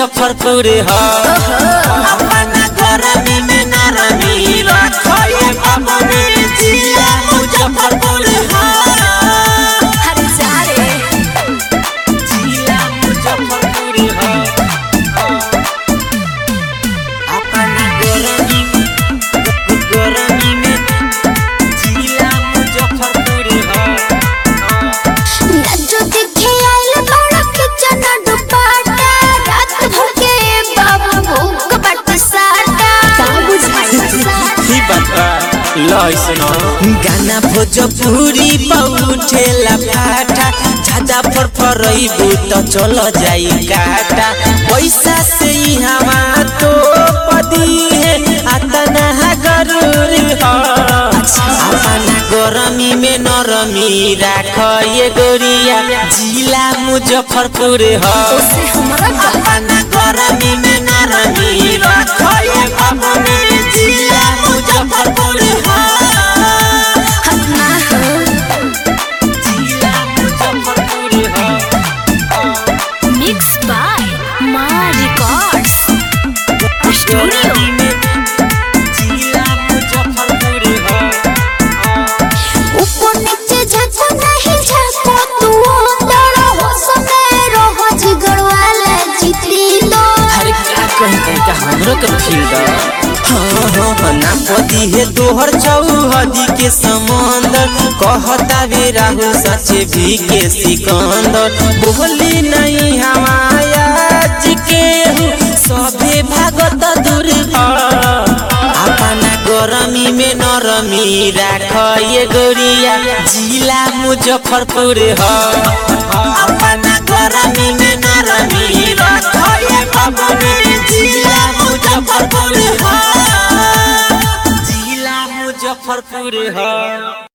मुजफ्फरपुर हो अपना गरमी में नरमी रखो ये बाबू जिला मुजफ्फरपुर हो जिला मुजफ्फरपुर हो अपना गरमी में जिला मुजफ्फरपुर हो गाना भोजपुरी पउठेला फाटा ज्यादा फरफरइबू तो चल जाई काटा पैसा से हवा तो पदी है आतना गरूर हो अपना गरमी में नरमी राख ये गोरिया जिला मुजफ्फरपुर हो अपना गरमी में नरमी राख ये बाबू जिला मुजफ्फरपुर हो ना पति है तोहर चौहदी के समंदर कहता वे राहुल सचे भी के सिकंदर बोली नहीं हमाया जी के सभे भागत दूर अपना गरमी में नरमी राख ये गोरिया जिला मुजफ्फरपुर हो अपना गरमी में नरमी राख ये बाबू जिला मुजफ्फरपुर हो जिला मुजफ्फरपुर हो।